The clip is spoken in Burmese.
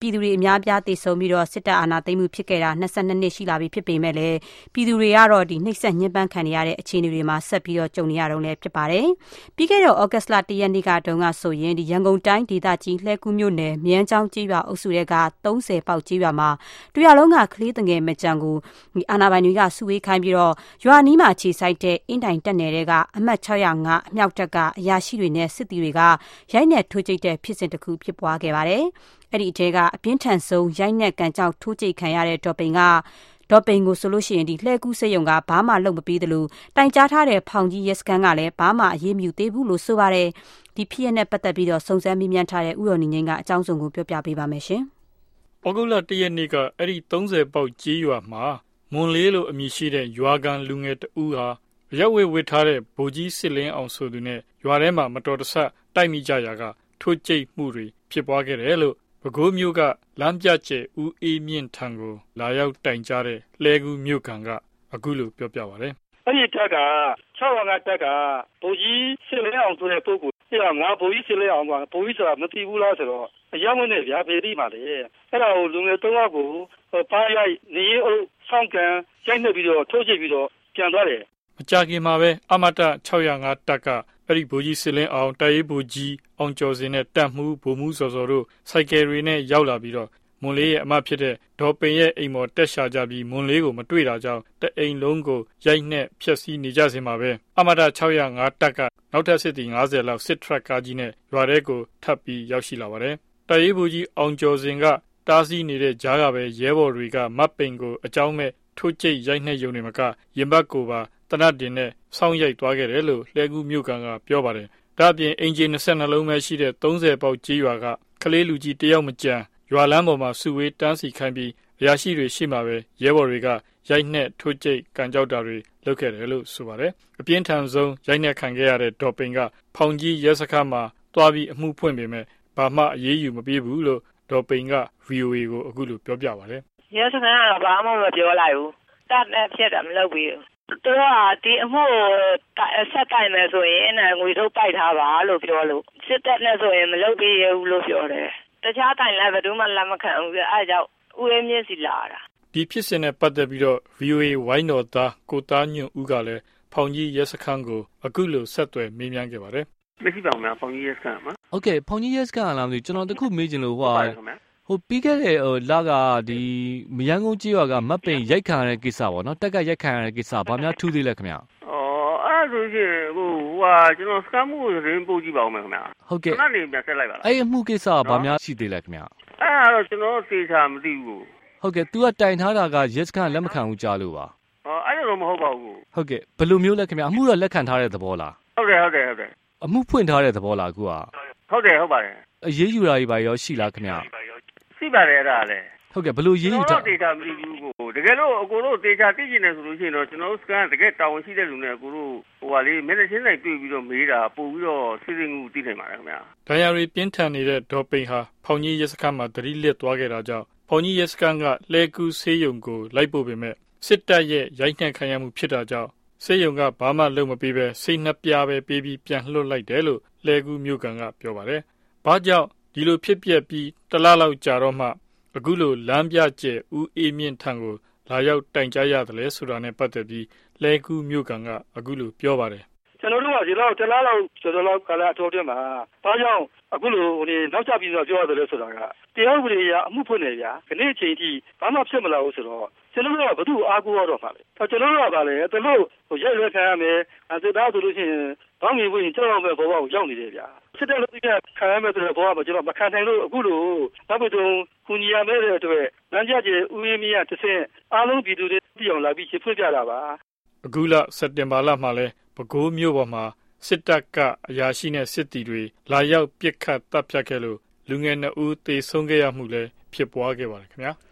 ပြည်သူတွေအများပြားသေဆုံးပြီးတော့စစ်တပ်အာဏာသိမ်းမှုဖြစ်ခဲ့တာ22နှစ်ရှိလာပြီဖြစ်ပေမဲ့လည်းပြည်သူတွေကတော့နှိပ်စက်ညှဉ်းပန်းခံနေရတဲ့အခြေအနေတွေမှာဆက်ပြီးတော့ကြုံနေရတော့လည်းဖြစ်ပါတယ်။ပြီးခဲ့တဲ့ဩဂတ်စ်လ1ရက်နေ့ကတုန်းကဆိုရင်ရန်ကုန်တိုင်းဒေသကြီးလှည်းကူးမြို့နယ်မြန်းချောင်းကျေးရွာအုပ်စုက30ပေါက်ကျေးရွာမှာတရွာလုံးကကလေးငယ်မကြံကိုအာဏာပိုင်တွေကစုဝေးခိုင်းပြီးတော့ရွာနီးမှာခြေစိုက်တဲ့အင်းတိုင်တက်နယ်တွေကအမှတ်605အမြောက်တပ်ကအရာရှိတွေနဲ့စစ်သည်တွေကရိုက်နှက်ထိုးကြိတ်တဲ့ဖြစ်စဉ်တစ်ခုဖြစ်ပွားခဲ့ပါတယ်။အဲ့ဒီအထဲကအပြင်းထန်ဆုံးရိုက်နှက်ကန်ကြောက်ထိုးကြိတ်ခံရတဲ့ဒေါ်ပိန်ကိုဆိုလို့ရှိရင်လှည့်ကူးစေယုံကဘာမှလုပ်မပေးသလိုတိုင်ကြားထားတဲ့ဖောင်ကြီးရဲစခန်းကလည်းဘာမှအရေးမယူသေးဘူးလို့ဆိုပါတယ်။ဒီဖြစ်ရပ်နဲ့ပတ်သက်ပြီးတော့စုံစမ်းမေးမြန်းထားတဲ့ဥရော်နီငင်းကအကြောင်းစုံကိုပြောပြပေးပါမယ်ရှင်။ဩဂုတ်လ1ရက်နေ့ကအဲ့ဒီ30ပေါက်ကြေးရွာမှာမွန်လေးလိုအမည်ရှိတဲ့ရွာကန်လူငယ်တဦးဟာရက်ဝတ်ထားတဲ့ဗိုလ်ကြီးစစ်လင်းအောင်ဆိုသူနဲ့ရွာထဲမှာမတော်တဆတိုက်မိကြရာကထိုးကြိတ်မှုတွေဖြစ်ပွားခဲ့တယ်လို့ပဲခူးမြို့ကလမ်းပြကျဲဦးအေးမြင့်ထံကိုလာရောက်တိုင်ကြားတဲ့လှဲကူးမြို့ကန်ကအခုလိုပြောပြပါတယ်။အဲ့ဒီတက်က605တက်ကဗိုလ်ကြီးစစ်လင်းအောင်ဆိုတဲ့ပုဂ္ဂိုလ်အဲ့ဒါငါဗိုလ်ကြီးစစ်လင်းအောင်ကဗိုလ်ကြီးဆိုတာမသိဘူးလားဆိုတော့အရောက်မနဲ့ဗျာဖေးတိပါလေအဲ့ဒါကိုလူငယ်3ယောက်ကိုပါရိုက်နေအုပ်ဆောင်းကန်ရိုက်နှက်ပြီးတော့ထိုးချပြီးတော့ပြန်သွားတယ်မကြခင်မှာပဲအမတ605တက်ကအဲ့ဒီဗိုလ်ကြီးစစ်လင်းအောင်တရေးဗိုလ်ကြီးအောင်ကျော်စင်နဲ့တပ်မှုဗိုလ်မှုစော်စော်တို့စိုက်ကယ်တွေနဲ့ရောက်လာပြီးတော့မွန်လေးရဲ့အမဖြစ်တဲ့ဒေါ်ပိန်ရဲ့အိမ်ပေါ်တက်ရှာကြပြီးမွန်လေးကိုမတွေ့တာကြောင့်တအိမ်လုံးကိုရိုက်နှက်ဖျက်ဆီးနေကြစင်မှာပဲအမတ605တက်ကနောက်ထပ်စစ်သည်50လောက်စစ်ထရက်ကားကြီးနဲ့ရွာထဲကိုထပ်ပြီးရောက်ရှိလာပါတယ်တရေးဗိုလ်ကြီးအောင်ကျော်စင်ကတားဆီးနေတဲ့ကြားကပဲရဲဘော်တွေကမတ်ပိန်ကိုအကြောင်းမဲ့ထိုးကျိတ်ရိုက်နှက်ရုံတွေမကရင်ဘတ်ကိုပါတနတ်တင်နဲ့ဆောင်းရိုက်သွားခဲ့တယ်လို့လှဲကူးမြို့ကန်ကပြောပါတယ်။ဒါ့အပြင်အင်ဂျင်22လုံးပဲရှိတဲ့30ပေါက်ကြေးရွာကကလေးလူကြီးတယောက်မကြံရွာလမ်းပေါ်မှာစုဝေးတန်းစီခိုင်းပြီးအရာရှိတွေရှိမှပဲရဲဘော်တွေကရိုက်နှက်ထိုးကျိတ်ကန်ကြောက်တာတွေလုပ်ခဲ့တယ်လို့ဆိုပါတယ်။အပြင်းထန်ဆုံးရိုက်နှက်ခံခဲ့ရတဲ့ဒေါ်ပိန်ကဖောင်ကြီးရဲစခန်းမှာတွားပြီးအမှုဖွင့်ပေမဲ့ဘာမှအရေးယူမပေးဘူးလို့ဒေါ်ပိန်က VOA ကိုအခုလိုပြောပြပါတယ်။ရဲစခန်းကတော့ဘာမှမပြောလိုက်ဘူး။တတ်နဲ့ဖြစ်တယ်မလုပ်ဘူး။သူကဒီအမှုဆက်တိုင်မယ်ဆိုရင်ငွေထုတ်ပိုက်ထားပါလို့ပြောလို့စစ်တပ်နဲ့ဆိုရင်မလုပ်ပေးရဘူးလို့ပြောတယ်တခြားတိုင်လည်းဘယ်သူမှလက်မခံဘူးအဲကြောင့်ဦးအေးမြင့်စီလာတာဒီဖြစ်စဉ်နဲ့ပတ်သက်ပြီးတော့ VOA ဝိုင်းတော်သားကိုသားညွန့်ဦးကလည်းဖောင်ကြီးရဲစခန်းကိုအခုလိုဆက်သွယ်မေးမြန်းခဲ့ပါတယ်မရှိပါဘူးများဖောင်ကြီးရဲစခန်းမှာဟုတ်ကဲ့ဖောင်ကြီးရဲစခန်းကလားမသိကျွန်တော်တခုမေးချင်လို့ဟိုပြီးခဲ့တဲ့လကဒီမရန်ကုန်ကြီးရွာကမတ်ပိန်ရိုက်ခံရတဲ့ကိစ္စပေါ့နော်တက်ကရိုက်ခံရတဲ့ကိစ္စဘာများထူးသေးလဲခင်ဗျအဲ့ဆိုရှင်ကျွန်တော်စကမ်းမှုရင်းပို့ကြည့်ပါဦးမယ်ခင်ဗျဟုတ်ကဲ့ခဏနေပြန်ဆက်လိုက်ပါလားအဲ့အမှုကိစ္စကဘာများရှိသေးလဲခင်ဗျအဲ့တော့ကျွန်တော်သေချာမသိဘူးဟုတ်ကဲ့ तू ကတိုင်ထားတာကရဲစခန်းလက်မခံဘူးကြားလို့ပါအဲ့လိုတော့မဟုတ်ပါဘူးဟုတ်ကဲ့ဘယ်လိုမျိုးလဲခင်ဗျအမှုတော့လက်ခံထားတဲ့သဘောလားဟုတ်တယ်အမှုဖွင့်ထားတဲ့သဘောလားအခုကဟုတ်ပါတယ်အရေးယူတာတွေပါရောရှိလားခင်ဗျရှိပါတယ်အဲ့ဒါလည်းဟုတ်ကဲ့ဘယ်လိုရေးယူတာဒေတာမသိဘူးကိုတကယ်လို့အကိုတို့ဒေတာသိကျင်နေဆိုလို့ရှိရင်တော့ကျွန်တော်တို့စကန်တကယ်တာဝန်ရှိတဲ့လူနဲ့အကိုတို့မျက်နှာချင်းဆိုင်တွေ့ပြီးတော့မေးတာပို့ပြီးတော့စစ်စစ်ငူသိနိုင်ပါတယ်ခင်ဗျာဒဏ်ရာတွေပြင်းထန်နေတဲ့ဒေါ်ပိန်ဟာဖောင်ကြီးရဲစခန်းမှာတတိလစ်သွားခဲ့တာကြောင့်ဖောင်ကြီးရဲစခန်းကလှဲကူးဆေးရုံကိုလိုက်ပို့ပေမဲ့စစ်တပ်ရဲ့ရိုက်နှက်ခံရမှုဖြစ်တာကြောင့်ဆေးရုံကဘာမှလုပ်မပေးပဲစိတ်နှပြပဲပေးပြီးပြန်လွှတ်လိုက်တယ်လို့လှဲကူးမြို့ကန်ကပြောပါတယ်။ဘာကြောင့်ဒီလိုဖြစ်ပျက်ပြီးတလလောက်ကြာတော့မှအခုလိုလမ်းပြကျဲဦးအေးမြင့်ထံကိုလာရောက်တိုင်ကြားရတယ်လဲဆိုတာနဲ့ပတ်သက်ပြီးလဲကူးမြို့ကန်ကအခုလိုပြောပါတယ်ကျွန်တော်တို့ကဒီလောက်တလားလောက်ဆိုတော့ကလာအထောက်ထဲမှာဘာကြောင့်အခုလိုနောက်ကျပြီးတော့ပြောရတယ်လဲဆိုတာကတရားဥပဒေအရအမှုဖွင့်နေကြခဏအချိန်ထိဘာမှဖြစ်မလာဘူးဆိုတော့ကျွန်တော်တို့ကဘသူ့အားကိုးရတော့ပါလေကျွန်တော်တို့ကပါလေတလို့ရိုက်လွှဲခံရမယ်စစ်သားဆိုလို့ရှိရင်ဘာမှမဝင်ကျွန်တော်ပဲဘောကိုရောက်နေတယ်ဗျာစစ်တပ်လို့ခံရမယ်ဆိုတော့ဘောကကျွန်တော်မခံနိုင်လို့အခုလိုနောက်ပြီးတော့ကုညီရမယ်တဲ့အတွက်လမ်းကြကျဦးရင်းမြတ်တစ်ဆင့်အားလုံးပြည်သူတွေပြည်အောင်လာပြီးရှင်းဖွင့်ပြတာပါအခုလစက်တင်ဘာလမှာလဲပဲခူးမြို့ပေါ်မှာစစ်တပ်ကအရာရှိနဲ့စစ်တီတွေလာရောက်ပစ်ခတ်တပ်ဖြတ်ခဲ့လို့လူငယ်2ဦးသေဆုံးခဲ့ရမှုလည်းဖြစ်ပွားခဲ့ပါတယ်ခင်ဗျာ